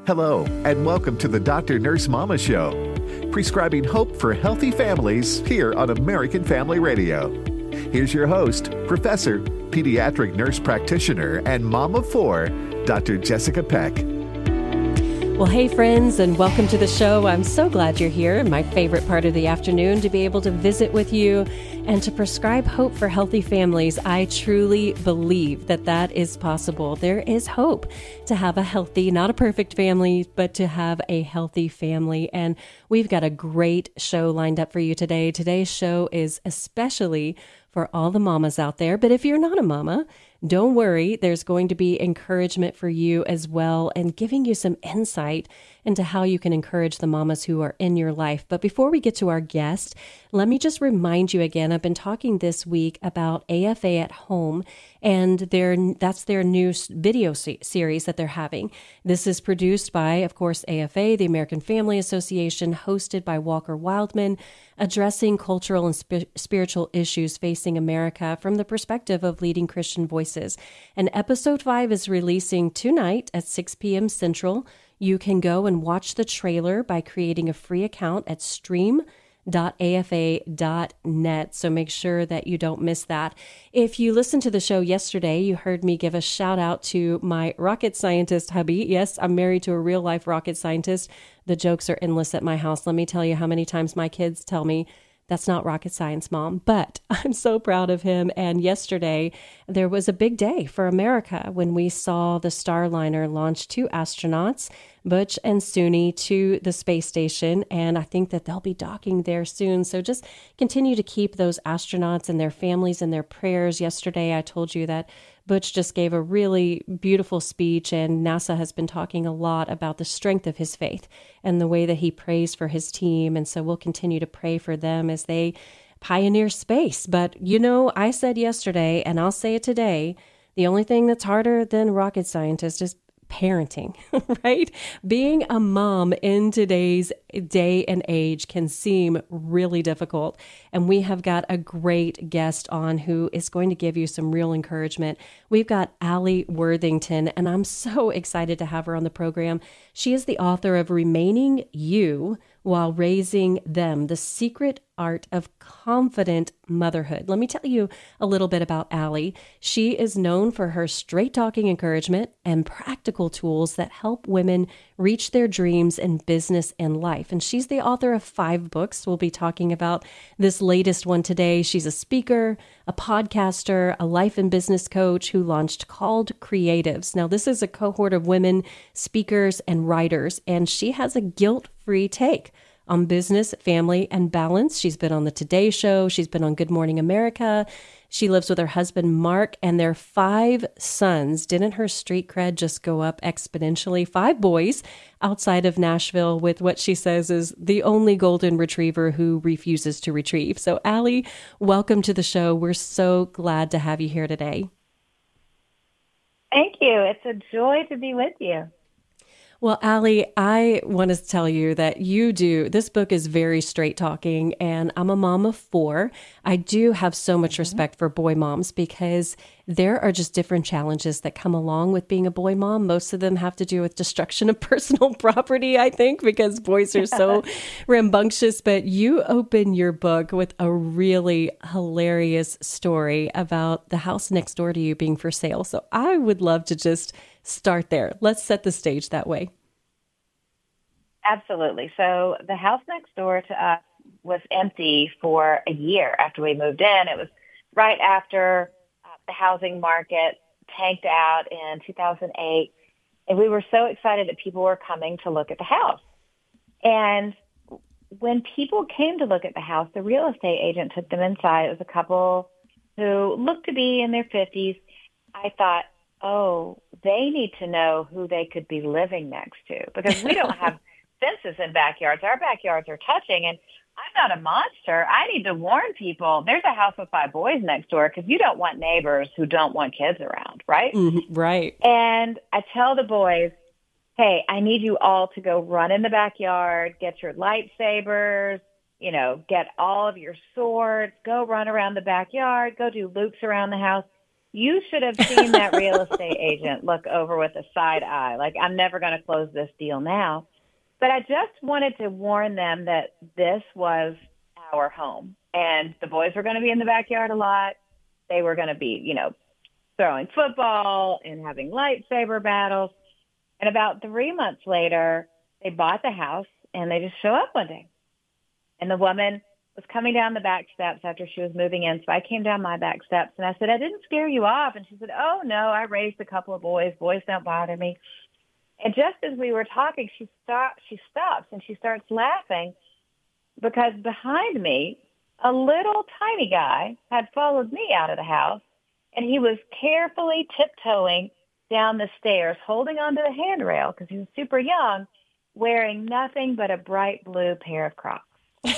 Hello, and welcome to the Dr. Nurse Mama Show, prescribing hope for healthy families here on American Family Radio. Here's your host, Professor, Pediatric Nurse Practitioner, and Mom of Four, Dr. Jessica Peck. Well, hey friends, and welcome to the show. I'm so glad you're here, my favorite part of the afternoon, to be able to visit with you and to prescribe hope for healthy families. I truly believe that that is possible. There is hope to have a healthy, not a perfect family, but to have a healthy family. And we've got a great show lined up for you today. Today's show is especially for all the mamas out there. But if you're not a mama, don't worry, there's going to be encouragement for you as well and giving you some insight into how you can encourage the mamas who are in your life. But before we get to our guest, let me just remind you again, I've been talking this week about AFA at Home, and that's their new video series that they're having. This is produced by, of course, AFA, the American Family Association, hosted by Walker Wildman, addressing cultural and spiritual issues facing America from the perspective of leading Christian voices. And episode 5 is releasing tonight at 6 p.m. Central. You can go and watch the trailer by creating a free account at stream.afa.net. So make sure that you don't miss that. If you listened to the show yesterday, you heard me give a shout out to my rocket scientist hubby. Yes, I'm married to a real life rocket scientist. The jokes are endless at my house. Let me tell you how many times my kids tell me, "That's not rocket science, Mom." But I'm so proud of him. And yesterday, there was a big day for America when we saw the Starliner launch 2 astronauts, Butch and Suni, to the space station. And I think that they'll be docking there soon. So just continue to keep those astronauts and their families in their prayers. Yesterday, I told you that Butch just gave a really beautiful speech, and NASA has been talking a lot about the strength of his faith and the way that he prays for his team. And so we'll continue to pray for them as they pioneer space. But, you know, I said yesterday, and I'll say it today, the only thing that's harder than rocket scientist is parenting, right? Being a mom in today's day and age can seem really difficult. And we have got a great guest on who is going to give you some real encouragement. We've got Allie Worthington, and I'm so excited to have her on the program. She is the author of Remaining You While Raising Them, The Secret Art of Confident Motherhood. Let me tell you a little bit about Allie. She is known for her straight-talking encouragement and practical tools that help women reach their dreams in business and life. And she's the author of 5 books. We'll be talking about this latest one today. She's a speaker, a podcaster, a life and business coach who launched Called Creatives. Now, this is a cohort of women speakers and writers, and she has a guilt-free take on business, family, and balance. She's been on the Today Show. She's been on Good Morning America. She lives with her husband, Mark, and their 5 sons. Didn't her street cred just go up exponentially? 5 boys outside of Nashville with what she says is the only golden retriever who refuses to retrieve. So, Allie, welcome to the show. We're so glad to have you here today. Thank you. It's a joy to be with you. Well, Allie, I want to tell you that this book is very straight talking, and I'm a mom of 4. I do have so much respect for boy moms because there are just different challenges that come along with being a boy mom. Most of them have to do with destruction of personal property, I think, because boys are so rambunctious. But you open your book with a really hilarious story about the house next door to you being for sale. So I would love to just start there. Let's set the stage that way. Absolutely. So the house next door to us was empty for a year after we moved in. It was right after the housing market tanked out in 2008. And we were so excited that people were coming to look at the house. And when people came to look at the house, the real estate agent took them inside. It was a couple who looked to be in their 50s. I thought, oh, they need to know who they could be living next to because we don't have fences in backyards. Our backyards are touching, and I'm not a monster. I need to warn people. There's a house with 5 boys next door because you don't want neighbors who don't want kids around, right? Right. And I tell the boys, hey, I need you all to go run in the backyard, get your lightsabers, get all of your swords, go run around the backyard, go do loops around the house. You should have seen that real estate agent look over with a side eye, like, I'm never going to close this deal now. But I just wanted to warn them that this was our home. And the boys were going to be in the backyard a lot. They were going to be, throwing football and having lightsaber battles. And about 3 months later, they bought the house and they just show up one day. And the woman was coming down the back steps after she was moving in. So I came down my back steps and I said, I didn't scare you off. And she said, oh, no, I raised a couple of boys. Boys don't bother me. And just as we were talking, she stops and she starts laughing because behind me, a little tiny guy had followed me out of the house, and he was carefully tiptoeing down the stairs, holding onto the handrail because he was super young, wearing nothing but a bright blue pair of Crocs.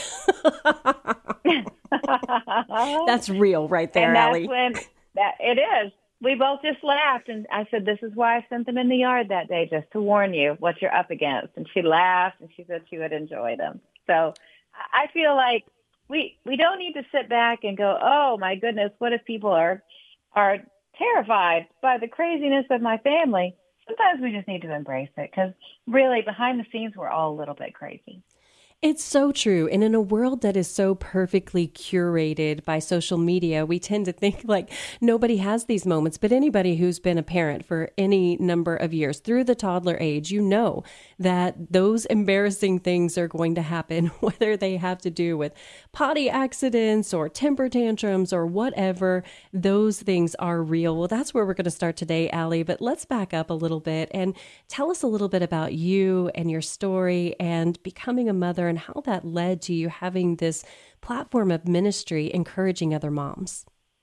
That's real right there, and that's Allie. When it is. We both just laughed, and I said, this is why I sent them in the yard that day, just to warn you what you're up against. And she laughed, and she said she would enjoy them. So I feel like we don't need to sit back and go, oh, my goodness, what if people are terrified by the craziness of my family? Sometimes we just need to embrace it because really behind the scenes, we're all a little bit crazy. It's so true. And in a world that is so perfectly curated by social media, we tend to think like nobody has these moments. But anybody who's been a parent for any number of years through the toddler age, you know that those embarrassing things are going to happen, whether they have to do with potty accidents or temper tantrums or whatever. Those things are real. Well, that's where we're going to start today, Allie. But let's back up a little bit and tell us a little bit about you and your story and becoming a mother, and how that led to you having this platform of ministry encouraging other moms.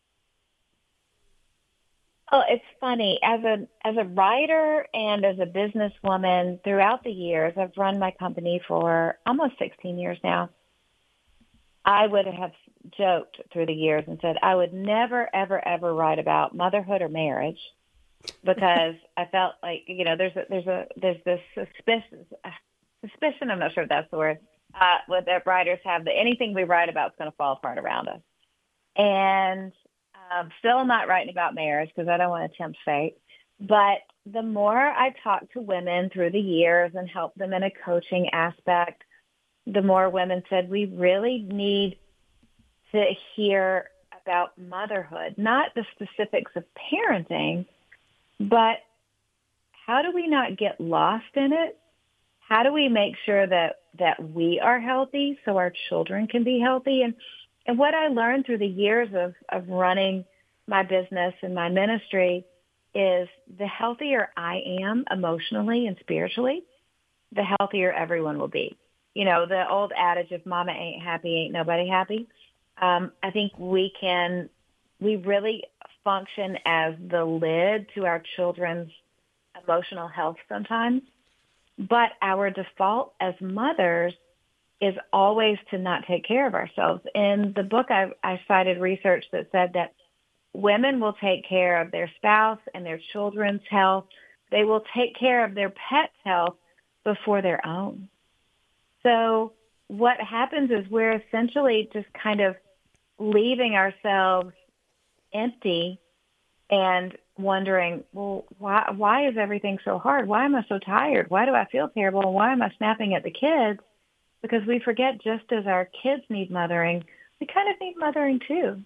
Oh, it's funny. As a writer and as a businesswoman throughout the years, I've run my company for almost 16 years now. I would have joked through the years and said I would never, ever, ever write about motherhood or marriage because I felt like, there's this suspicion, I'm not sure if that's the word, that writers have that anything we write about is going to fall apart around us. And still not writing about marriage because I don't want to tempt fate. But the more I talk to women through the years and help them in a coaching aspect, the more women said we really need to hear about motherhood, not the specifics of parenting, but how do we not get lost in it? How do we make sure that we are healthy so our children can be healthy? And what I learned through the years of running my business and my ministry is the healthier I am emotionally and spiritually, the healthier everyone will be. The old adage of mama ain't happy, ain't nobody happy. I think we really function as the lid to our children's emotional health sometimes. But our default as mothers is always to not take care of ourselves. In the book, I cited research that said that women will take care of their spouse and their children's health. They will take care of their pet's health before their own. So what happens is we're essentially just kind of leaving ourselves empty and wondering, well, why is everything so hard? Why am I so tired? Why do I feel terrible? And why am I snapping at the kids? Because we forget just as our kids need mothering, we kind of need mothering too.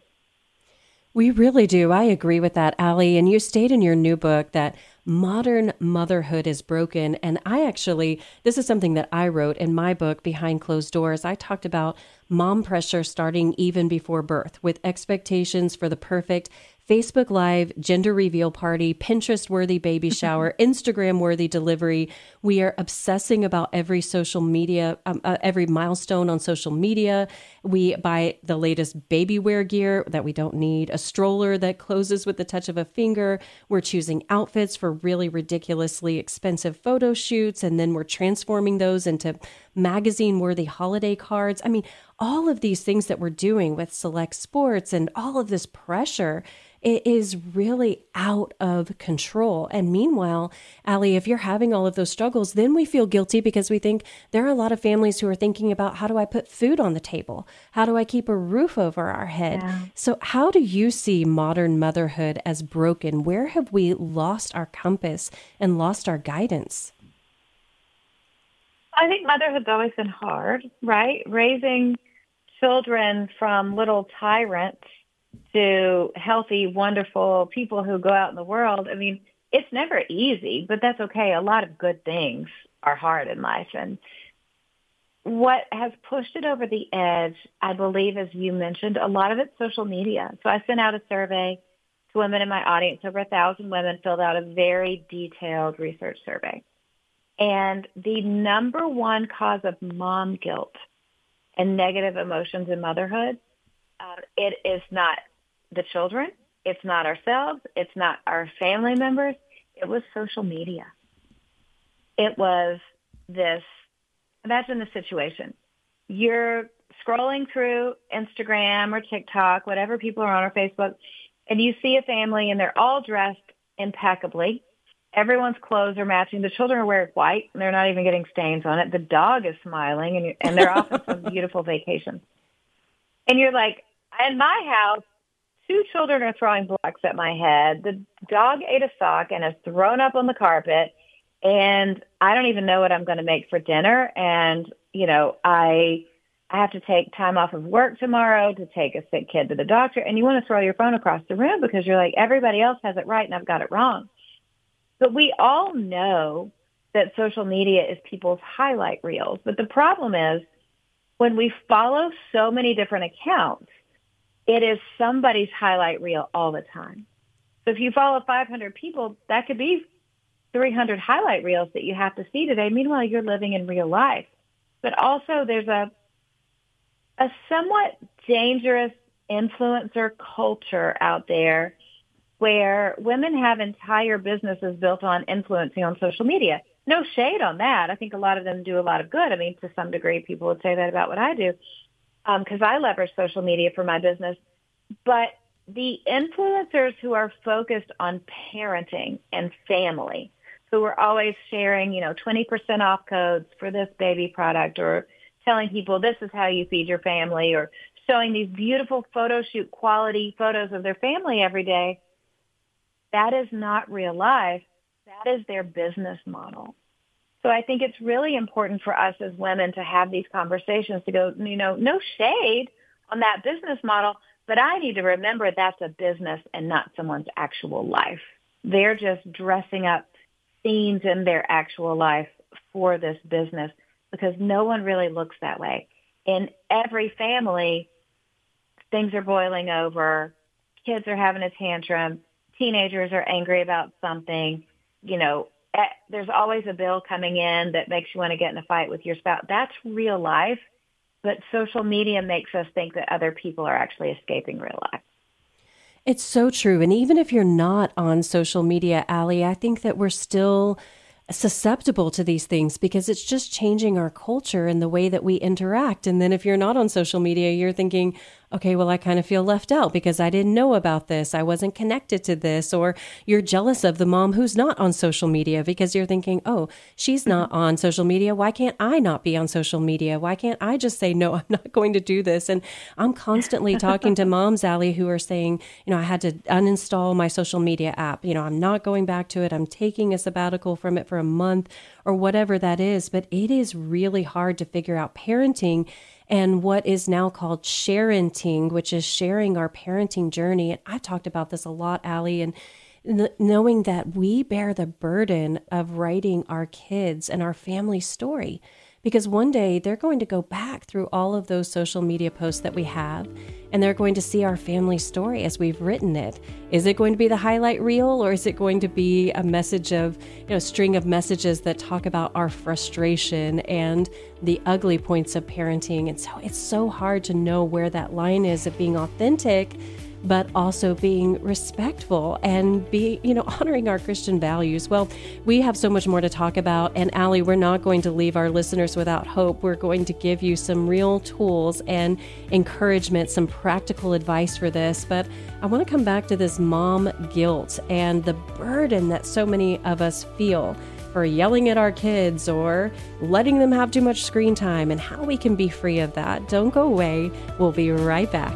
We really do. I agree with that, Allie. And you state in your new book that modern motherhood is broken. And this is something that I wrote in my book, Behind Closed Doors. I talked about mom pressure starting even before birth, with expectations for the perfect Facebook Live gender reveal party, Pinterest-worthy baby shower, Instagram-worthy delivery. We are obsessing about every social media, every milestone on social media. We buy the latest baby wear gear that we don't need, a stroller that closes with the touch of a finger. We're choosing outfits for really ridiculously expensive photo shoots, and then we're transforming those into magazine-worthy holiday cards. I mean, all of these things that we're doing with select sports and all of this pressure, it is really out of control. And meanwhile, Allie, if you're having all of those struggles, then we feel guilty because we think there are a lot of families who are thinking about, how do I put food on the table? How do I keep a roof over our head? Yeah. So how do you see modern motherhood as broken? Where have we lost our compass and lost our guidance? I think motherhood's always been hard, right? Raising children from little tyrants to healthy, wonderful people who go out in the world. I mean, it's never easy, but that's okay. A lot of good things are hard in life. And what has pushed it over the edge, I believe, as you mentioned, a lot of it's social media. So I sent out a survey to women in my audience. Over 1,000 women filled out a very detailed research survey. And the number one cause of mom guilt and negative emotions in motherhood, it is not the children, it's not ourselves, it's not our family members, it was social media. It was this, imagine the situation. You're scrolling through Instagram or TikTok, whatever people are on, or Facebook, and you see a family and they're all dressed impeccably. Everyone's clothes are matching. The children are wearing white, and they're not even getting stains on it. The dog is smiling, and they're off on some beautiful vacation. And you're like, in my house, 2 children are throwing blocks at my head. The dog ate a sock and is thrown up on the carpet, and I don't even know what I'm going to make for dinner. And, you know, I have to take time off of work tomorrow to take a sick kid to the doctor. And you want to throw your phone across the room because you're like, everybody else has it right, and I've got it wrong. But we all know that social media is people's highlight reels. But the problem is when we follow so many different accounts, it is somebody's highlight reel all the time. So if you follow 500 people, that could be 300 highlight reels that you have to see today. Meanwhile, you're living in real life. But also there's a somewhat dangerous influencer culture out there where women have entire businesses built on influencing on social media. No shade on that. I think a lot of them do a lot of good. I mean, to some degree, people would say that about what I do because I leverage social media for my business. But the influencers who are focused on parenting and family, who are always sharing, 20% off codes for this baby product, or telling people this is how you feed your family, or showing these beautiful photo shoot quality photos of their family every day, that is not real life. That is their business model. So I think it's really important for us as women to have these conversations to go, no shade on that business model, but I need to remember that's a business and not someone's actual life. They're just dressing up scenes in their actual life for this business because no one really looks that way. In every family, things are boiling over. Kids are having a tantrum. Teenagers are angry about something. There's always a bill coming in that makes you want to get in a fight with your spouse. That's real life. But social media makes us think that other people are actually escaping real life. It's so true. And even if you're not on social media, Allie, I think that we're still susceptible to these things because it's just changing our culture and the way that we interact. And then if you're not on social media, you're thinking, okay, well, I kind of feel left out because I didn't know about this. I wasn't connected to this. Or you're jealous of the mom who's not on social media because you're thinking, oh, she's not on social media. Why can't I not be on social media? Why can't I just say, no, I'm not going to do this? And I'm constantly talking to moms, Allie, who are saying, I had to uninstall my social media app. I'm not going back to it. I'm taking a sabbatical from it for a month or whatever that is. But it is really hard to figure out parenting and what is now called sharenting, which is sharing our parenting journey. And I've talked about this a lot, Allie, and knowing that we bear the burden of writing our kids and our family story. Because one day they're going to go back through all of those social media posts that we have, and they're going to see our family story as we've written it. Is it going to be the highlight reel, or is it going to be a message of, a string of messages that talk about our frustration and the ugly points of parenting? And so it's so hard to know where that line is of being authentic but also being respectful and honoring our Christian values. Well, we have so much more to talk about. And Allie, we're not going to leave our listeners without hope. We're going to give you some real tools and encouragement, some practical advice for this. But I want to come back to this mom guilt and the burden that so many of us feel for yelling at our kids or letting them have too much screen time, and how we can be free of that. Don't go away. We'll be right back.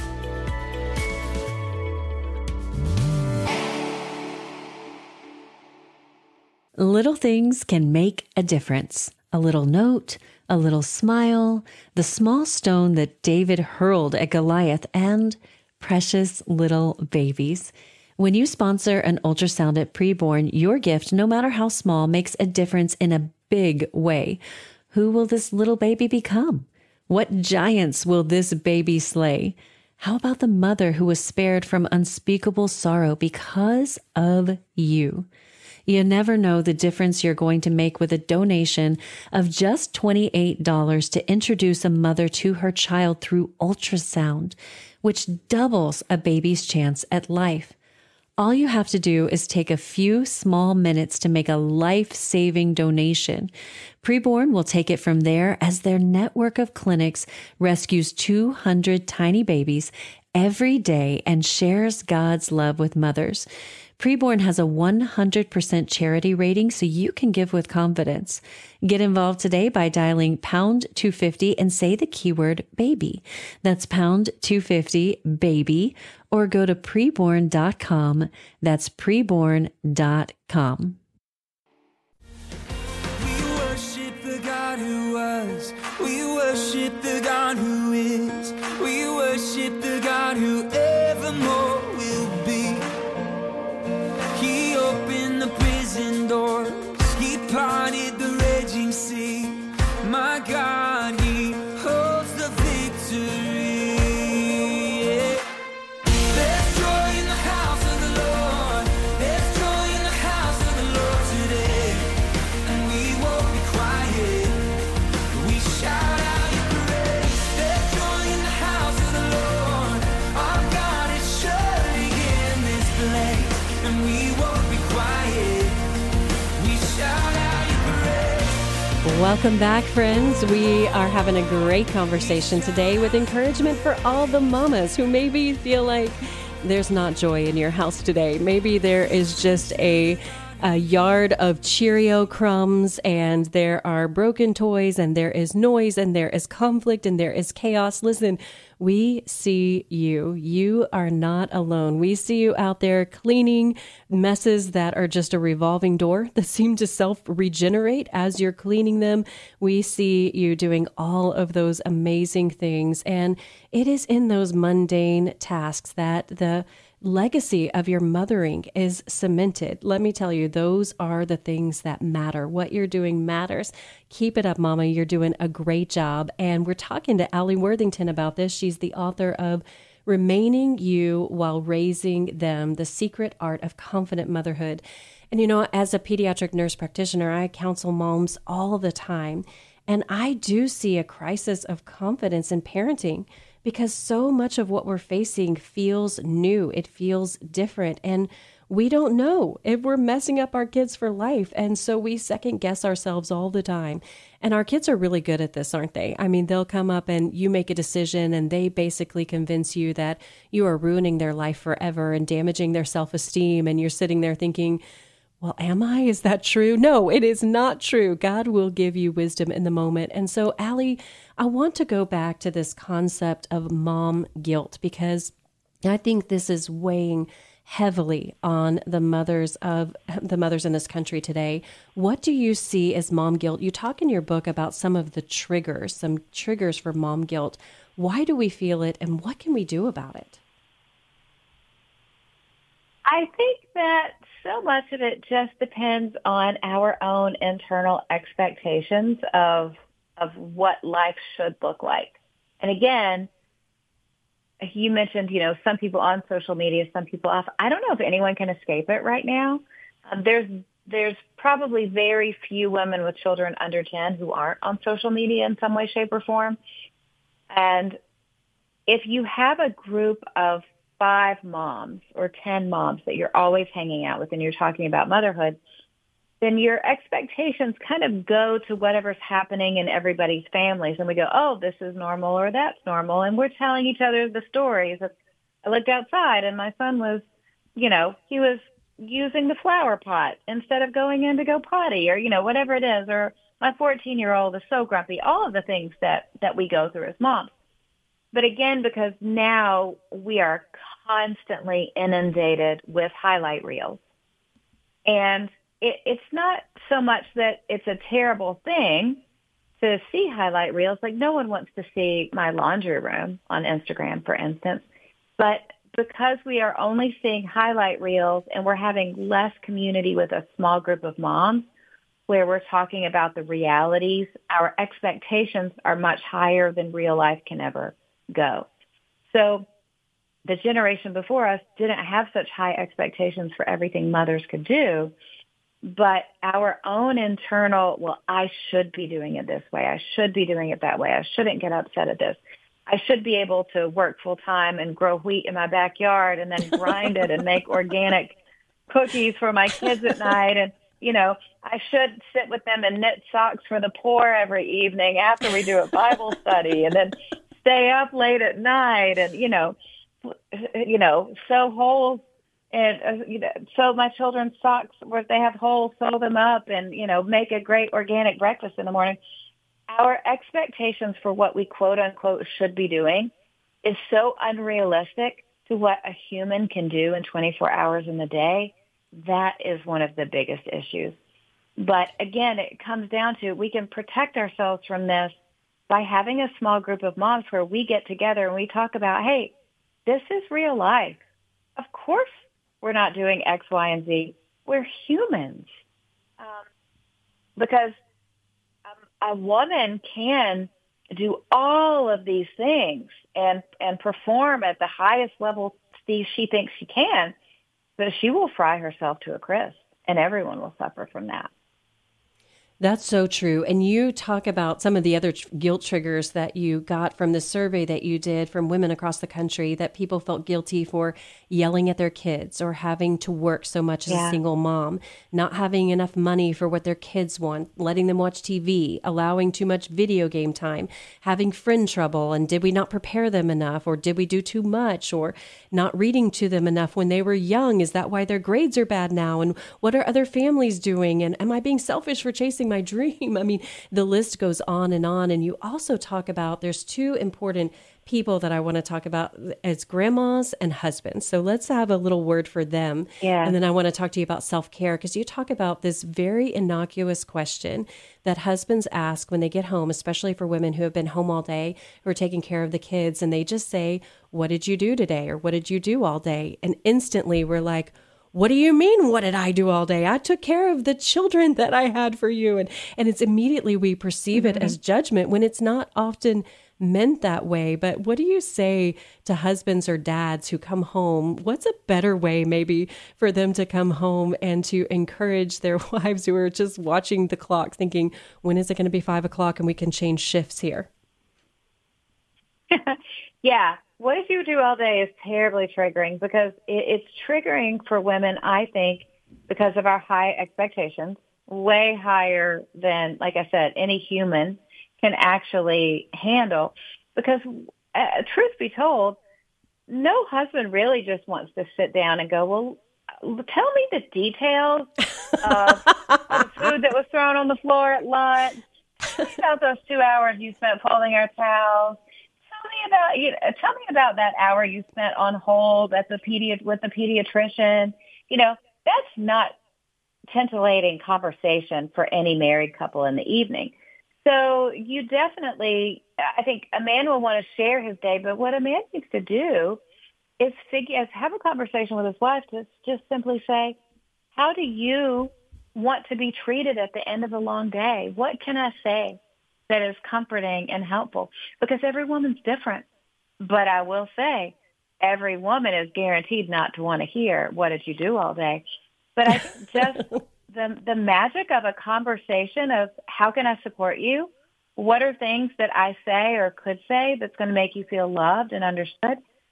Little things can make a difference. A little note, a little smile, the small stone that David hurled at Goliath, and precious little babies. When you sponsor an ultrasound at Preborn, your gift, no matter how small, makes a difference in a big way. Who will this little baby become? What giants will this baby slay? How about the mother who was spared from unspeakable sorrow because of you? You never know the difference you're going to make with a donation of just $28 to introduce a mother to her child through ultrasound, which doubles a baby's chance at life. All you have to do is take a few small minutes to make a life-saving donation. Preborn will take it from there as their network of clinics rescues 200 tiny babies every day and shares God's love with mothers. Preborn has a 100% charity rating, so you can give with confidence. Get involved today by dialing pound 250 and say the keyword baby. That's pound 250 baby, or go to preborn.com. That's preborn.com. We worship the God who was. We worship the God who is. We worship the God who evermore will be. He opened the prison doors. He parted the raging sea. My God, He holds the victory. Yeah. There's joy in the house of the Lord. There's joy in the house of the Lord today. And we won't be quiet. We shout out your praise. There's joy in the house of the Lord. Our God is surely in this place. And we won't be quiet. We shout out your praise. Welcome back, friends. We are having a great conversation today with encouragement for all the mamas who maybe feel like there's not joy in your house today. Maybe there is just a yard of Cheerio crumbs, and there are broken toys, and there is noise, and there is conflict, and there is chaos. Listen, we see you. You are not alone. We see you out there cleaning messes that are just a revolving door that seem to self-regenerate as you're cleaning them. We see you doing all of those amazing things, and it is in those mundane tasks that the legacy of your mothering is cemented. Let me tell you, those are the things that matter. What you're doing matters. Keep it up, Mama. You're doing a great job. And we're talking to Allie Worthington about this. She's the author of Remaining You While Raising Them, The Secret Art of Confident Motherhood. And as a pediatric nurse practitioner, I counsel moms all the time. And I do see a crisis of confidence in parenting, because so much of what we're facing feels new. It feels different. And we don't know if we're messing up our kids for life. And so we second guess ourselves all the time. And our kids are really good at this, aren't they? I mean, they'll come up and you make a decision and they basically convince you that you are ruining their life forever and damaging their self-esteem. And you're sitting there thinking, well, am I? Is that true? No, it is not true. God will give you wisdom in the moment. And so, Allie, I want to go back to this concept of mom guilt, because I think this is weighing heavily on the mothers in this country today. What do you see as mom guilt? You talk in your book about some triggers for mom guilt. Why do we feel it, and what can we do about it? I think that so much of it just depends on our own internal expectations of what life should look like. And again, you mentioned, some people on social media, some people off. I don't know if anyone can escape it right now. There's probably very few women with children under 10 who aren't on social media in some way, shape, or form. And if you have a group of 5 moms or 10 moms that you're always hanging out with and you're talking about motherhood, then your expectations kind of go to whatever's happening in everybody's families. And we go, oh, this is normal or that's normal. And we're telling each other the stories. I looked outside and my son was, he was using the flower pot instead of going in to go potty, or, whatever it is. Or my 14-year-old is so grumpy. All of the things that we go through as moms. But again, because now we are constantly inundated with highlight reels. And it's not so much that it's a terrible thing to see highlight reels. Like, no one wants to see my laundry room on Instagram, for instance. But because we are only seeing highlight reels and we're having less community with a small group of moms where we're talking about the realities, our expectations are much higher than real life can ever go. So the generation before us didn't have such high expectations for everything mothers could do. But our own internal, well, I should be doing it this way. I should be doing it that way. I shouldn't get upset at this. I should be able to work full time and grow wheat in my backyard and then grind it and make organic cookies for my kids at night. And, I should sit with them and knit socks for the poor every evening after we do a Bible study, and then stay up late at night and, sew holes. And, sew my children's socks where they have holes, sew them up and, make a great organic breakfast in the morning. Our expectations for what we quote unquote should be doing is so unrealistic to what a human can do in 24 hours in the day. That is one of the biggest issues. But again, it comes down to we can protect ourselves from this by having a small group of moms where we get together and we talk about, hey, this is real life. Of course, we're not doing X, Y, and Z. We're humans. Because a woman can do all of these things and perform at the highest level she thinks she can, but she will fry herself to a crisp, and everyone will suffer from that. That's so true. And you talk about some of the other guilt triggers that you got from the survey that you did from women across the country, that people felt guilty for yelling at their kids or having to work so much as a single mom, not having enough money for what their kids want, letting them watch TV, allowing too much video game time, having friend trouble. And did we not prepare them enough, or did we do too much, or not reading to them enough when they were young? Is that why their grades are bad now? And what are other families doing? And am I being selfish for chasing my dream? I mean, the list goes on. And you also talk about, there's two important people that I want to talk about as grandmas and husbands. So let's have a little word for them. Yeah. And then I want to talk to you about self-care, because you talk about this very innocuous question that husbands ask when they get home, especially for women who have been home all day, who are taking care of the kids. And they just say, what did you do today? Or what did you do all day? And instantly we're like, what do you mean, what did I do all day? I took care of the children that I had for you. And it's immediately we perceive it as judgment when it's not often meant that way. But what do you say to husbands or dads who come home? What's a better way maybe for them to come home and to encourage their wives who are just watching the clock thinking, when is it going to be 5 o'clock and we can change shifts here? Yeah. What did you do all day is terribly triggering, because it's triggering for women, I think, because of our high expectations, way higher than, like I said, any human can actually handle. Because truth be told, no husband really just wants to sit down and go, well, tell me the details of the food that was thrown on the floor at lunch. Tell me about those 2 hours you spent folding our towels. Tell me about that hour you spent on hold at with the pediatrician. That's not titillating conversation for any married couple in the evening. So you definitely, I think a man will want to share his day, but what a man needs to do is have a conversation with his wife to just simply say, how do you want to be treated at the end of a long day? What can I say that is comforting and helpful? Because every woman's different. But I will say, every woman is guaranteed not to want to hear, what did you do all day? But I think just the magic of a conversation of, how can I support you? What are things that I say or could say that's going to make you feel loved and understood?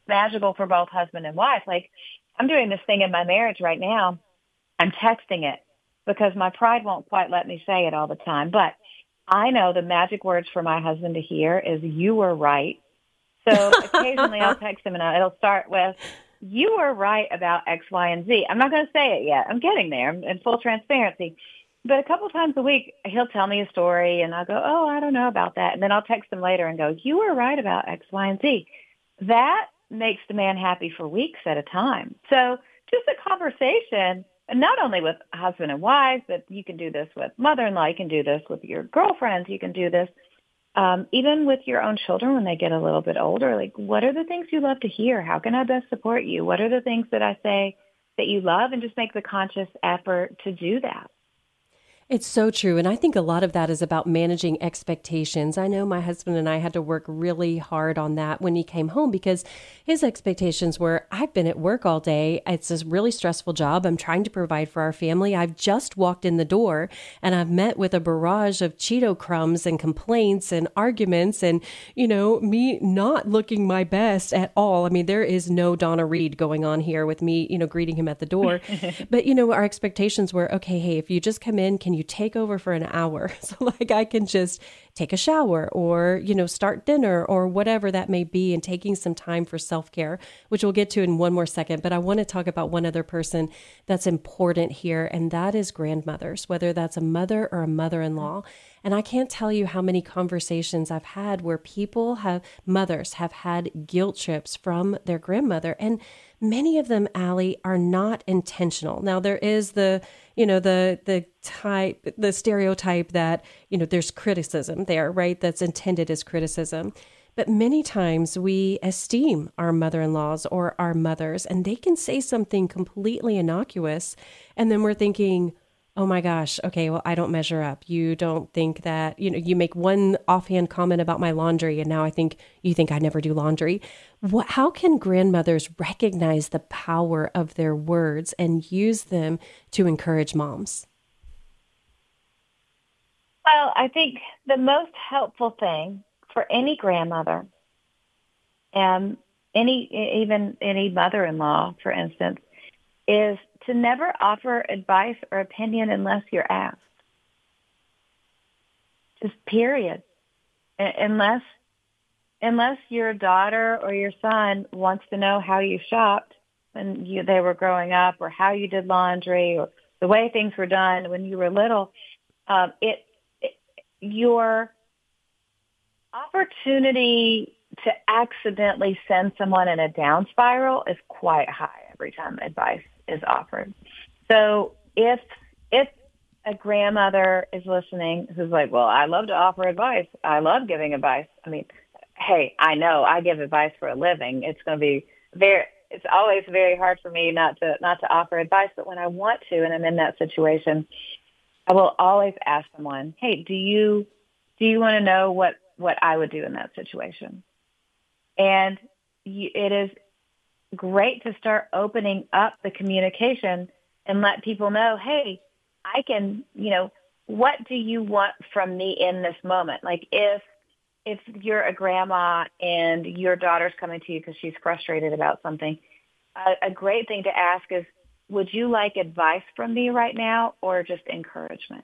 magical for both husband and wife. Like, I'm doing this thing in my marriage right now. I'm texting it because my pride won't quite let me say it all the time. But I know the magic words for my husband to hear is, "You were right." So occasionally I'll text him and it'll start with, "You were right about X, Y, and Z." I'm not going to say it yet. I'm getting there. I'm in full transparency. But a couple times a week, he'll tell me a story and I'll go, "Oh, I don't know about that." And then I'll text him later and go, "You were right about X, Y, and Z." That makes the man happy for weeks at a time. So just a conversation, and not only with husband and wife, but you can do this with mother-in-law, you can do this with your girlfriends, you can do this even with your own children when they get a little bit older. Like, what are the things you love to hear? How can I best support you? What are the things that I say that you love? And just make the conscious effort to do that. It's so true. And I think a lot of that is about managing expectations. I know my husband and I had to work really hard on that when he came home, because his expectations were, I've been at work all day. It's a really stressful job. I'm trying to provide for our family. I've just walked in the door and I've met with a barrage of Cheeto crumbs and complaints and arguments and, me not looking my best at all. I mean, there is no Donna Reed going on here with me, greeting him at the door. But, our expectations were, okay, hey, if you just come in, can you take over for an hour? So like I can just take a shower or, start dinner or whatever that may be, and taking some time for self-care, which we'll get to in one more second. But I want to talk about one other person that's important here, and that is grandmothers, whether that's a mother or a mother-in-law. And I can't tell you how many conversations I've had where mothers have had guilt trips from their grandmother. And many of them, Allie, are not intentional. Now there is the stereotype that, there's criticism there, right? That's intended as criticism. But many times we esteem our mother-in-laws or our mothers, and they can say something completely innocuous. And then we're thinking, oh my gosh, okay, well, I don't measure up. You don't think that, you make one offhand comment about my laundry, and now you think I never do laundry. How can grandmothers recognize the power of their words and use them to encourage moms? Well, I think the most helpful thing for any grandmother, and even any mother-in-law, for instance, is to never offer advice or opinion unless you're asked. Just period. Unless your daughter or your son wants to know how you shopped when they were growing up, or how you did laundry, or the way things were done when you were little, your opportunity to accidentally send someone in a down spiral is quite high every time advice is offered. So if a grandmother is listening who's like, well, I love to offer advice, I love giving advice. I mean, hey, I know I give advice for a living. It's always very hard for me not to offer advice, but when I want to and I'm in that situation, I will always ask someone, hey, do you want to know what I would do in that situation? And it is great to start opening up the communication and let people know, hey, I can, what do you want from me in this moment? Like if you're a grandma and your daughter's coming to you because she's frustrated about something, a great thing to ask is, would you like advice from me right now or just encouragement?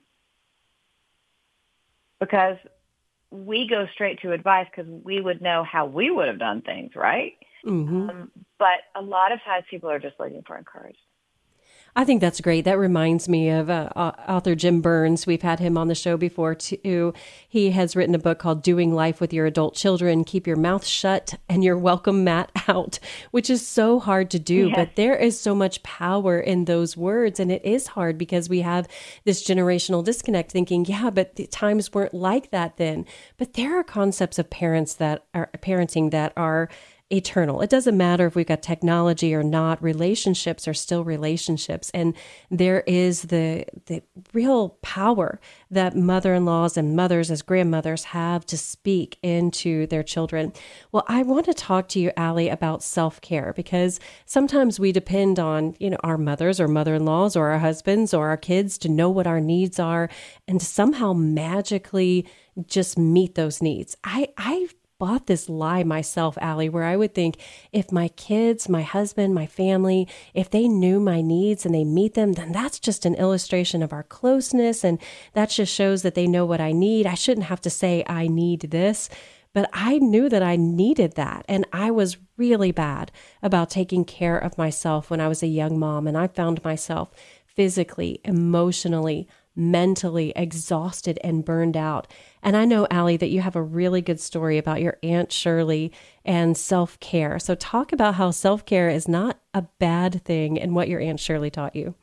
Because we go straight to advice because we would know how we would have done things, right? Mm-hmm. But a lot of times people are just looking for encouragement. I think that's great. That reminds me of author Jim Burns. We've had him on the show before too. He has written a book called Doing Life with Your Adult Children, Keep Your Mouth Shut and Your Welcome Mat Out, which is so hard to do. Yes. But there is so much power in those words. And it is hard because we have this generational disconnect thinking, yeah, but the times weren't like that then. But there are concepts of parenting that are eternal. It doesn't matter if we've got technology or not. Relationships are still relationships. And there is the real power that mother-in-laws and mothers as grandmothers have to speak into their children. Well, I want to talk to you, Allie, about self-care, because sometimes we depend on, our mothers or mother-in-laws or our husbands or our kids to know what our needs are and to somehow magically just meet those needs. I bought this lie myself, Allie, where I would think if my kids, my husband, my family, if they knew my needs and they meet them, then that's just an illustration of our closeness. And that just shows that they know what I need. I shouldn't have to say I need this. But I knew that I needed that. And I was really bad about taking care of myself when I was a young mom. And I found myself physically, emotionally, mentally exhausted and burned out. And I know, Allie, that you have a really good story about your Aunt Shirley and self-care. So talk about how self-care is not a bad thing and what your Aunt Shirley taught you.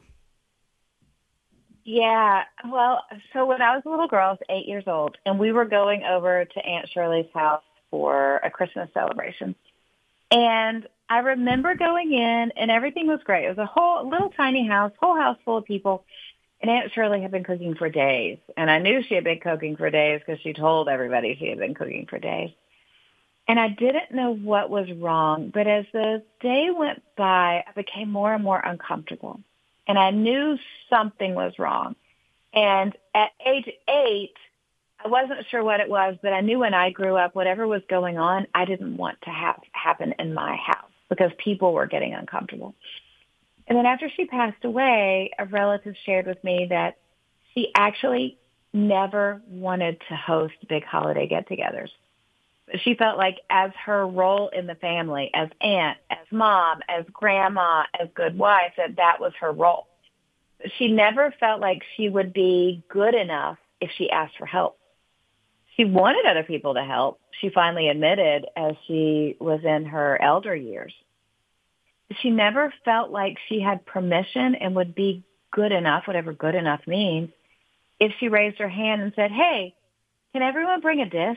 Yeah, well, so when I was a little girl, I was 8 years old, and we were going over to Aunt Shirley's house for a Christmas celebration. And I remember going in, and everything was great. It was a little tiny house, whole house full of people, and Aunt Shirley had been cooking for days. And I knew she had been cooking for days because she told everybody she had been cooking for days. And I didn't know what was wrong, but as the day went by, I became more and more uncomfortable. And I knew something was wrong. And at age 8, I wasn't sure what it was, but I knew when I grew up, whatever was going on, I didn't want to have happen in my house because people were getting uncomfortable. And then after she passed away, a relative shared with me that she actually never wanted to host big holiday get-togethers. She felt like as her role in the family, as aunt, as mom, as grandma, as good wife, that was her role. She never felt like she would be good enough if she asked for help. She wanted other people to help. She finally admitted as she was in her elder years. She never felt like she had permission and would be good enough, whatever good enough means, if she raised her hand and said, hey, can everyone bring a dish?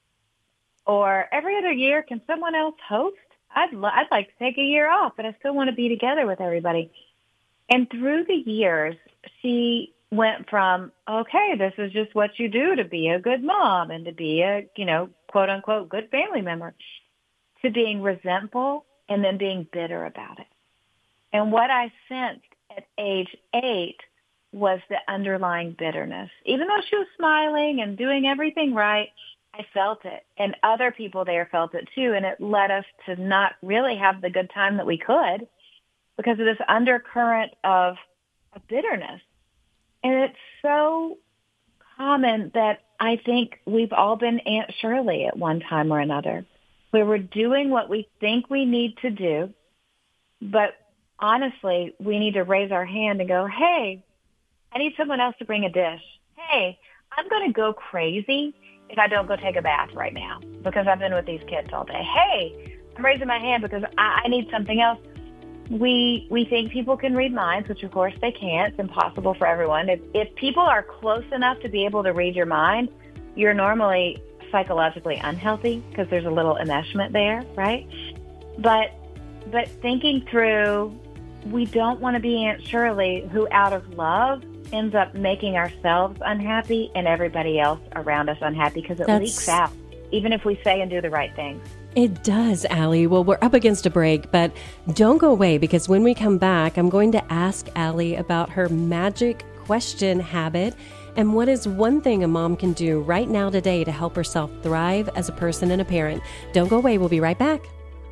Or every other year, can someone else host? I'd like to take a year off, but I still want to be together with everybody. And through the years, she went from, okay, this is just what you do to be a good mom and to be a, quote unquote, good family member, to being resentful and then being bitter about it. And what I sensed at age 8 was the underlying bitterness. Even though she was smiling and doing everything right, I felt it, and other people there felt it too, and it led us to not really have the good time that we could because of this undercurrent of bitterness. And it's so common that I think we've all been Aunt Shirley at one time or another, where we're doing what we think we need to do, but honestly, we need to raise our hand and go, hey, I need someone else to bring a dish. Hey, I'm going to go crazy if I don't go take a bath right now because I've been with these kids all day. Hey, I'm raising my hand because I need something else. We think people can read minds, which of course they can't. It's impossible for everyone. If people are close enough to be able to read your mind, you're normally psychologically unhealthy because there's a little enmeshment there, right? But thinking through, we don't want to be Aunt Shirley who out of love ends up making ourselves unhappy and everybody else around us unhappy because it leaks out, even if we say and do the right things. It does, Allie. Well, we're up against a break, but don't go away because when we come back, I'm going to ask Allie about her magic question habit and what is one thing a mom can do right now today to help herself thrive as a person and a parent. Don't go away. We'll be right back.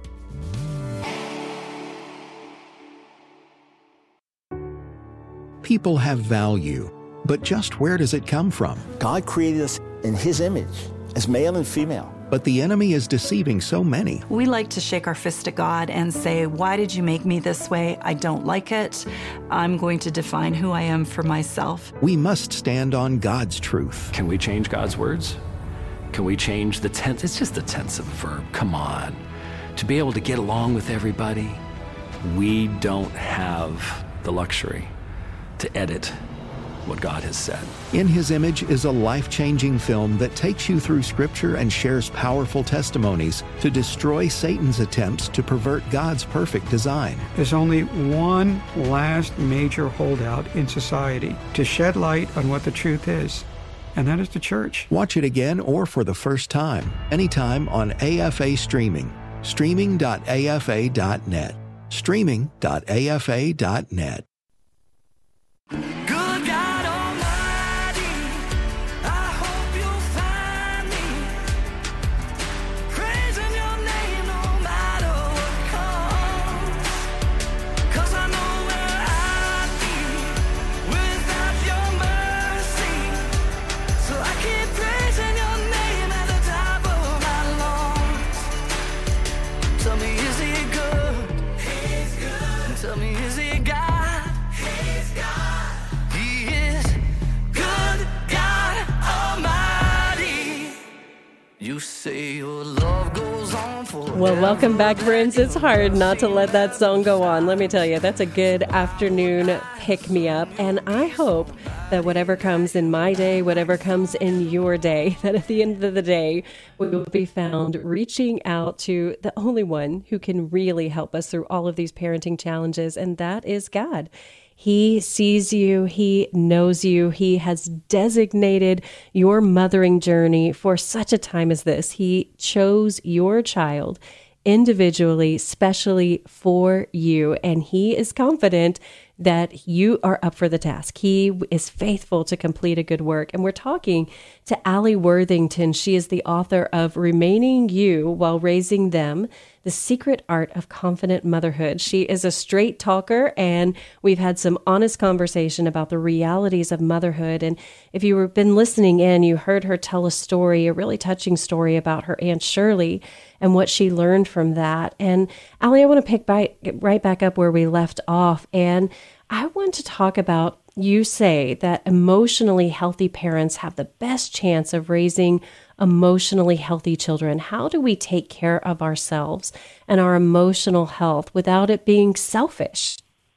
People have value, but just where does it come from? God created us in His image, as male and female. But the enemy is deceiving so many. We like to shake our fist at God and say, why did you make me this way? I don't like it. I'm going to define who I am for myself. We must stand on God's truth. Can we change God's words? Can we change the tense? It's just the tense of the verb. Come on. To be able to get along with everybody, we don't have the luxury to edit what God has said. In His Image is a life-changing film that takes you through Scripture and shares powerful testimonies to destroy Satan's attempts to pervert God's perfect design. There's only one last major holdout in society to shed light on what the truth is, and that is the church. Watch it again or for the first time, anytime on AFA Streaming. Streaming.afa.net. Streaming.afa.net. You say your love goes on forever. Well, welcome back, friends. It's hard not to let that song go on. Let me tell you, that's a good afternoon pick-me-up. And I hope that whatever comes in my day, whatever comes in your day, that at the end of the day, we will be found reaching out to the only one who can really help us through all of these parenting challenges, and that is God. He sees you. He knows you. He has designated your mothering journey for such a time as this. He chose your child individually, specially for you, and he is confident that you are up for the task. He is faithful to complete a good work. And we're talking to Allie Worthington. She is the author of Remaining You While Raising Them, The Secret Art of Confident Motherhood. She is a straight talker, and we've had some honest conversation about the realities of motherhood. And if you've been listening in, you heard her tell a story, a really touching story about her Aunt Shirley and what she learned from that. And Allie, I want to pick right back up where we left off. And I want to talk about, you say that emotionally healthy parents have the best chance of raising emotionally healthy children. How do we take care of ourselves and our emotional health without it being selfish?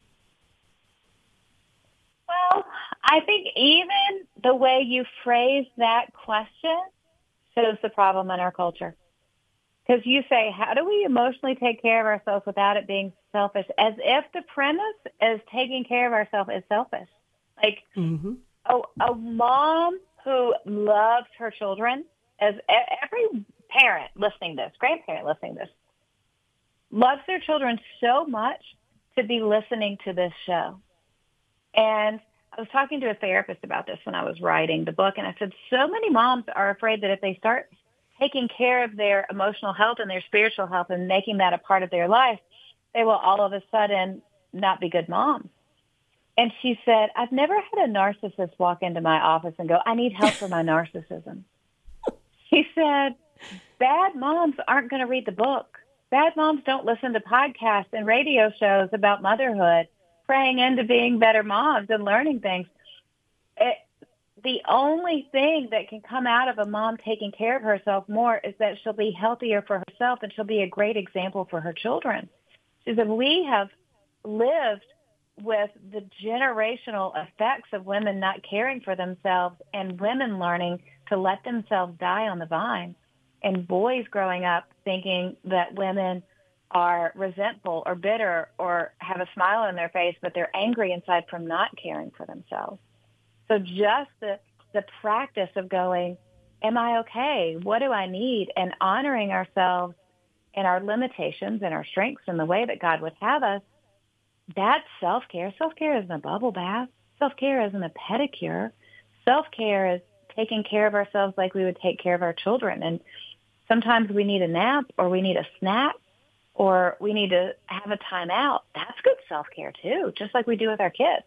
Well, I think even the way you phrase that question shows the problem in our culture. Because you say, how do we emotionally take care of ourselves without it being selfish? As if the premise is taking care of ourselves is selfish. Like a mom who loves her children, as every parent listening to this, grandparent listening to this, loves their children so much to be listening to this show. And I was talking to a therapist about this when I was writing the book, and I said, so many moms are afraid that if they start taking care of their emotional health and their spiritual health and making that a part of their life, they will all of a sudden not be good moms. And she said, I've never had a narcissist walk into my office and go, I need help for my narcissism. She said, bad moms aren't going to read the book. Bad moms don't listen to podcasts and radio shows about motherhood, praying into being better moms and learning things. The only thing that can come out of a mom taking care of herself more is that she'll be healthier for herself and she'll be a great example for her children. She said, we have lived with the generational effects of women not caring for themselves and women learning to let themselves die on the vine, and boys growing up thinking that women are resentful or bitter or have a smile on their face, but they're angry inside from not caring for themselves. So just the practice of going, am I okay? What do I need? And honoring ourselves and our limitations and our strengths in the way that God would have us, that's self-care. Self-care isn't a bubble bath. Self-care isn't a pedicure. Self-care is taking care of ourselves like we would take care of our children. And sometimes we need a nap or we need a snack or we need to have a time out. That's good self-care too, just like we do with our kids.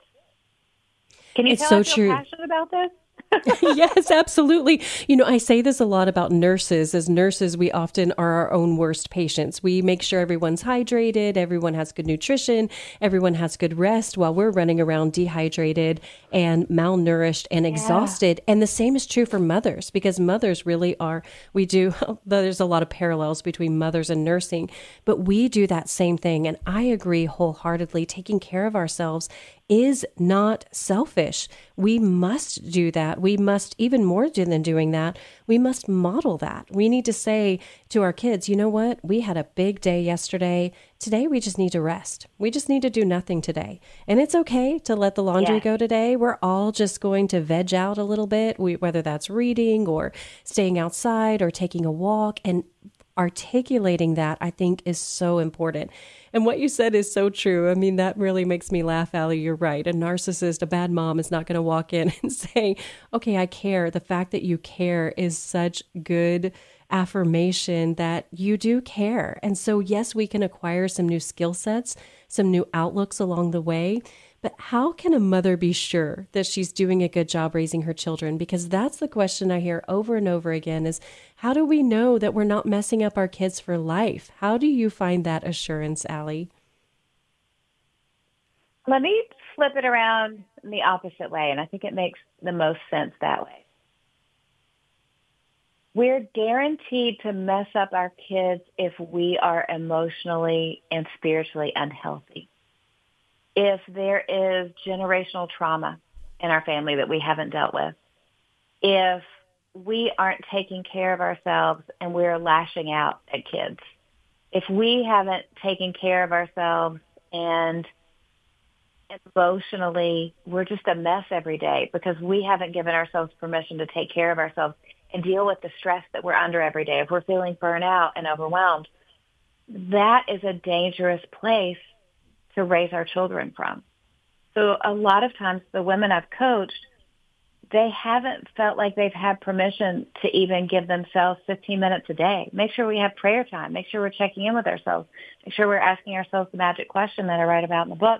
Can you tell I feel passionate about this? Yes, absolutely. You know, I say this a lot about nurses. As nurses, we often are our own worst patients. We make sure everyone's hydrated, everyone has good nutrition, everyone has good rest while we're running around dehydrated and malnourished and exhausted. And the same is true for mothers, because mothers really are, there's a lot of parallels between mothers and nursing, but we do that same thing. And I agree wholeheartedly. Taking care of ourselves is not selfish. We must do that. We must, even more than doing that, we must model that. We need to say to our kids, you know what? We had a big day yesterday. Today, we just need to rest. We just need to do nothing today. And it's okay to let the laundry go today. We're all just going to veg out a little bit, whether that's reading or staying outside or taking a walk. And articulating that, I think, is so important. And what you said is so true. I mean, that really makes me laugh, Allie. You're right. A narcissist, a bad mom is not going to walk in and say, okay, I care. The fact that you care is such good affirmation that you do care. And so, yes, we can acquire some new skill sets, some new outlooks along the way. But how can a mother be sure that she's doing a good job raising her children? Because that's the question I hear over and over again is, how do we know that we're not messing up our kids for life? How do you find that assurance, Allie? Let me flip it around in the opposite way, and I think it makes the most sense that way. We're guaranteed to mess up our kids if we are emotionally and spiritually unhealthy. If there is generational trauma in our family that we haven't dealt with, if we aren't taking care of ourselves and we're lashing out at kids, if we haven't taken care of ourselves and emotionally we're just a mess every day because we haven't given ourselves permission to take care of ourselves and deal with the stress that we're under every day, if we're feeling burnt out and overwhelmed, that is a dangerous place to raise our children from. So a lot of times the women I've coached, they haven't felt like they've had permission to even give themselves 15 minutes a day. Make sure we have prayer time. Make sure we're checking in with ourselves. Make sure we're asking ourselves the magic question that I write about in the book.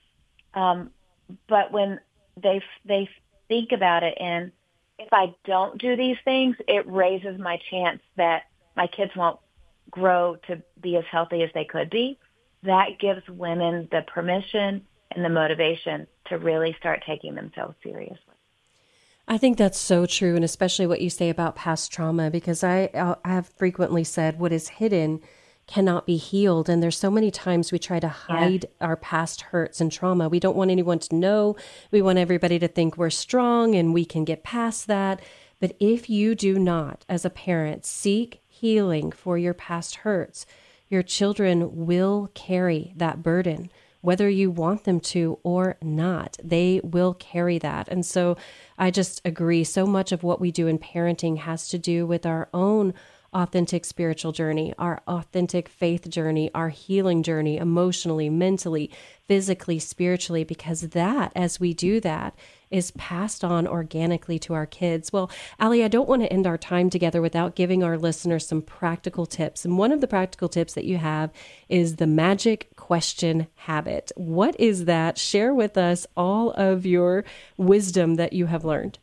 But when they think about it, and if I don't do these things, it raises my chance that my kids won't grow to be as healthy as they could be. That gives women the permission and the motivation to really start taking themselves seriously. I think that's so true, and especially what you say about past trauma, because I have frequently said what is hidden cannot be healed. And there's so many times we try to hide our past hurts and trauma. We don't want anyone to know. We want everybody to think we're strong and we can get past that. But if you do not, as a parent, seek healing for your past hurts, your children will carry that burden, whether you want them to or not. They will carry that. And so I just agree. So much of what we do in parenting has to do with our own authentic spiritual journey, our authentic faith journey, our healing journey, emotionally, mentally, physically, spiritually, because that, as we do that, is passed on organically to our kids. Well, Allie, I don't want to end our time together without giving our listeners some practical tips. And one of the practical tips that you have is the magic question habit. What is that? Share with us all of your wisdom that you have learned.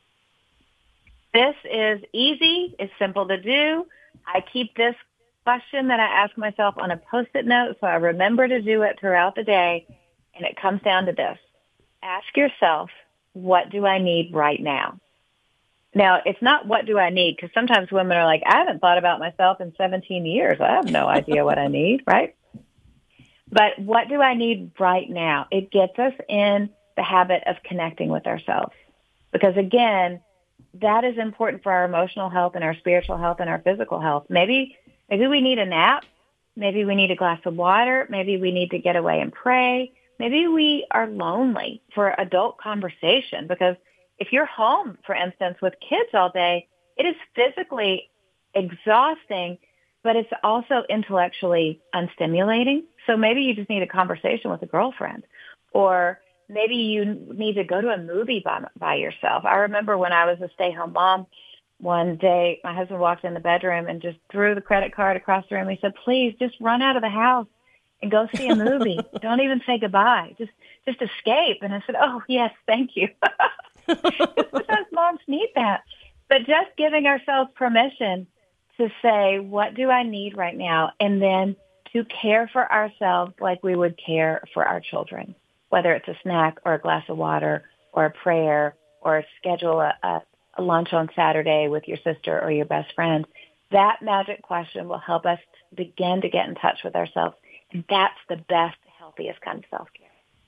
This is easy. It's simple to do. I keep this question that I ask myself on a Post-it note so I remember to do it throughout the day. And it comes down to this. Ask yourself, what do I need right now? Now, it's not what do I need, because sometimes women are like, I haven't thought about myself in 17 years. I have no idea what I need, right? But what do I need right now? It gets us in the habit of connecting with ourselves. Because again, that is important for our emotional health and our spiritual health and our physical health. Maybe we need a nap. Maybe we need a glass of water. Maybe we need to get away and pray. Maybe we are lonely for adult conversation, because if you're home, for instance, with kids all day, it is physically exhausting, but it's also intellectually unstimulating. So maybe you just need a conversation with a girlfriend, or maybe you need to go to a movie by yourself. I remember when I was a stay-home mom, one day my husband walked in the bedroom and just threw the credit card across the room. He said, please, just run out of the house and go see a movie. Don't even say goodbye. Just escape. And I said, oh, yes, thank you. Sometimes moms need that. But just giving ourselves permission to say, what do I need right now? And then to care for ourselves like we would care for our children, whether it's a snack or a glass of water or a prayer or schedule a lunch on Saturday with your sister or your best friend. That magic question will help us begin to get in touch with ourselves. And that's the best, healthiest kind of self-care.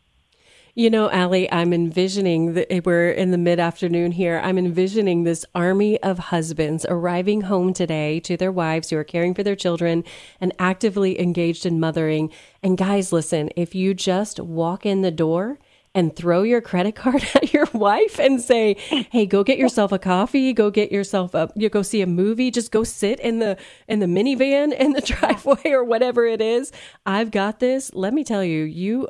You know, Allie, I'm envisioning, we're in the mid-afternoon here, I'm envisioning this army of husbands arriving home today to their wives who are caring for their children and actively engaged in mothering. And guys, listen, if you just walk in the door and throw your credit card at your wife and say, hey, go get yourself a coffee, go get yourself go see a movie, just go sit in the minivan in the driveway or whatever it is. I've got this. Let me tell you,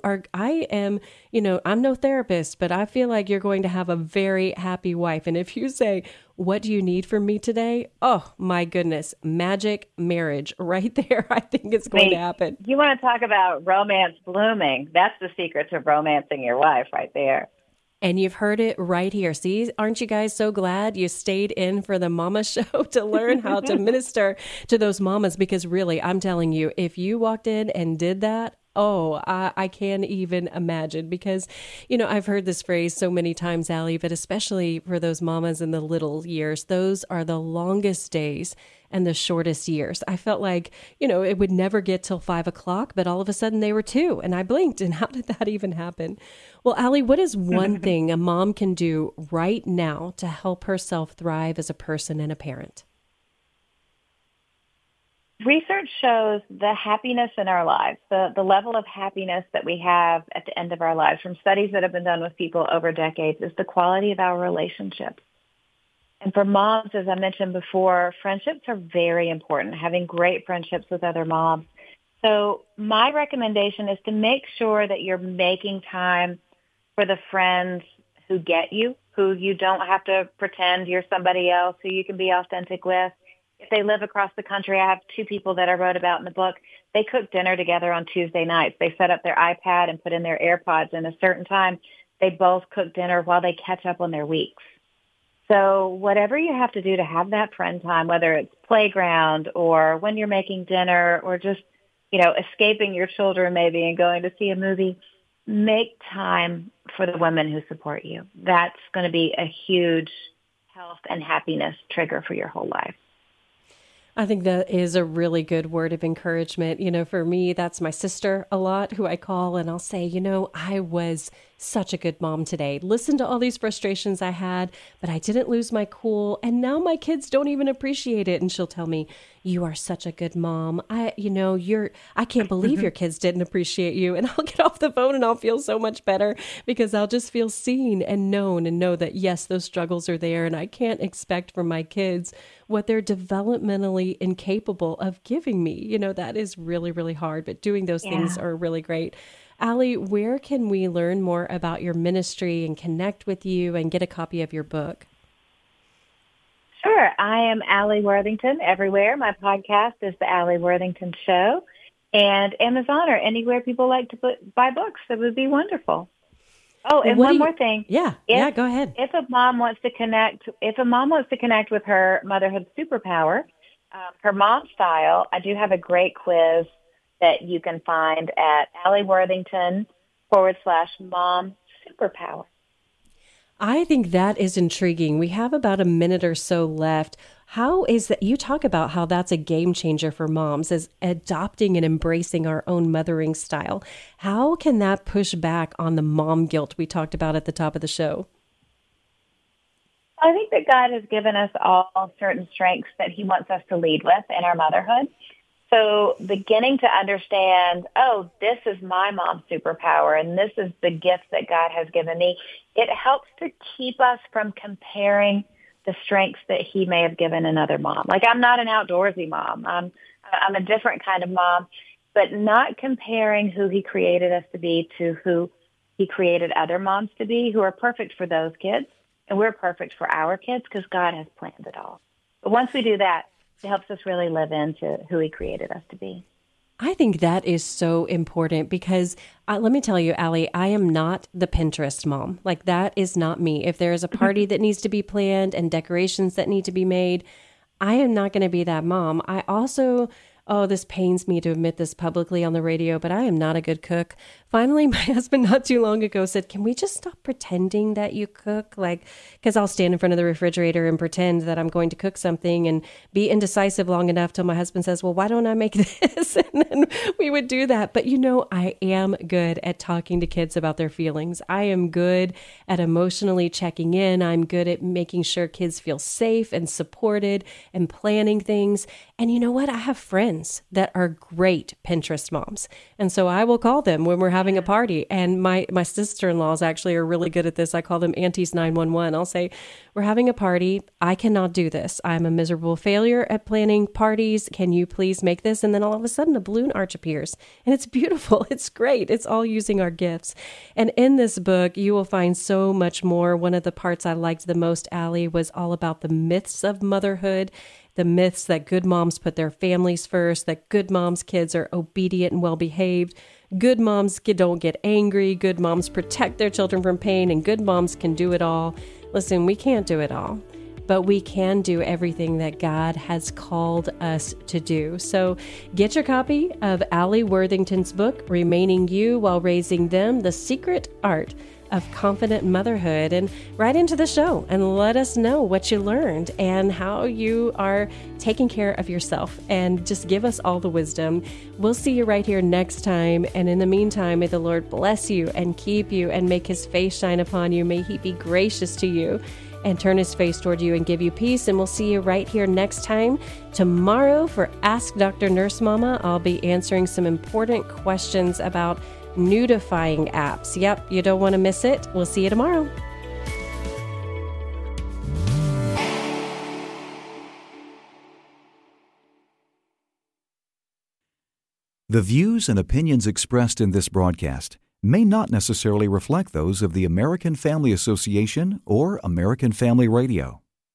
I'm no therapist, but I feel like you're going to have a very happy wife. And if you say, what do you need from me today? Oh, my goodness. Magic marriage right there. I think it's going to happen. You want to talk about romance blooming. That's the secret to romancing your wife right there. And you've heard it right here. See, aren't you guys so glad you stayed in for the Mama Show to learn how to minister to those mamas? Because really, I'm telling you, if you walked in and did that, Oh, I can't even imagine because, I've heard this phrase so many times, Allie, but especially for those mamas in the little years, those are the longest days and the shortest years. I felt like, it would never get till 5 o'clock, but all of a sudden they were 2 and I blinked. And how did that even happen? Well, Allie, what is one thing a mom can do right now to help herself thrive as a person and a parent? Research shows the happiness in our lives, the level of happiness that we have at the end of our lives from studies that have been done with people over decades is the quality of our relationships. And for moms, as I mentioned before, friendships are very important, having great friendships with other moms. So my recommendation is to make sure that you're making time for the friends who get you, who you don't have to pretend you're somebody else, who you can be authentic with. If they live across the country, I have 2 people that I wrote about in the book. They cook dinner together on Tuesday nights. They set up their iPad and put in their AirPods, and a certain time, they both cook dinner while they catch up on their weeks. So whatever you have to do to have that friend time, whether it's playground or when you're making dinner or just, escaping your children maybe and going to see a movie, make time for the women who support you. That's going to be a huge health and happiness trigger for your whole life. I think that is a really good word of encouragement. For me, that's my sister a lot who I call and I'll say, I was such a good mom today. Listen to all these frustrations I had, but I didn't lose my cool. And now my kids don't even appreciate it. And she'll tell me, you are such a good mom. I can't believe your kids didn't appreciate you. And I'll get off the phone and I'll feel so much better because I'll just feel seen and known and know that, yes, those struggles are there. And I can't expect from my kids what they're developmentally incapable of giving me. That is really, really hard. But doing those things are really great. Allie, where can we learn more about your ministry and connect with you and get a copy of your book? Sure. I am Allie Worthington everywhere. My podcast is The Allie Worthington Show, and Amazon or anywhere people like to buy books. It would be wonderful. Oh, and one more thing. Yeah, go ahead. If a mom wants to connect with her motherhood superpower, her mom style, I do have a great quiz that you can find at AllieWorthington.com/mom superpower. I think that is intriguing. We have about a minute or so left. How is that? You talk about how that's a game changer for moms, as adopting and embracing our own mothering style. How can that push back on the mom guilt we talked about at the top of the show? I think that God has given us all certain strengths that he wants us to lead with in our motherhood. So beginning to understand, this is my mom's superpower and this is the gift that God has given me, it helps to keep us from comparing the strengths that he may have given another mom. Like, I'm not an outdoorsy mom. I'm a different kind of mom, but not comparing who he created us to be to who he created other moms to be, who are perfect for those kids. And we're perfect for our kids because God has planned it all. But once we do that, it helps us really live into who he created us to be. I think that is so important because let me tell you, Allie, I am not the Pinterest mom. Like, that is not me. If there is a party that needs to be planned and decorations that need to be made, I am not going to be that mom. I also, this pains me to admit this publicly on the radio, but I am not a good cook. Finally, my husband not too long ago said, can we just stop pretending that you cook? Because I'll stand in front of the refrigerator and pretend that I'm going to cook something and be indecisive long enough till my husband says, well, why don't I make this? And then we would do that. But I am good at talking to kids about their feelings. I am good at emotionally checking in. I'm good at making sure kids feel safe and supported and planning things. And you know what? I have friends that are great Pinterest moms. And so I will call them when we're having a party. And my sister-in-laws actually are really good at this. I call them Aunties 911. I'll say, we're having a party. I cannot do this. I'm a miserable failure at planning parties. Can you please make this? And then all of a sudden a balloon arch appears. And it's beautiful. It's great. It's all using our gifts. And in this book, you will find so much more. One of the parts I liked the most, Allie, was all about the myths of motherhood. The myths that good moms put their families first, that good moms' kids are obedient and well-behaved, good moms don't get angry, good moms protect their children from pain, and good moms can do it all. Listen, we can't do it all. but we can do everything that God has called us to do. So get your copy of Allie Worthington's book, Remaining You While Raising Them, The Secret Art of Confident Motherhood, and write into the show and let us know what you learned and how you are taking care of yourself, and just give us all the wisdom. We'll see you right here next time. And in the meantime, may the Lord bless you and keep you and make his face shine upon you. May he be gracious to you and turn his face toward you and give you peace. And we'll see you right here next time. Tomorrow for Ask Dr. Nurse Mama, I'll be answering some important questions about nudifying apps. Yep, you don't want to miss it. We'll see you tomorrow. The views and opinions expressed in this broadcast may not necessarily reflect those of the American Family Association or American Family Radio.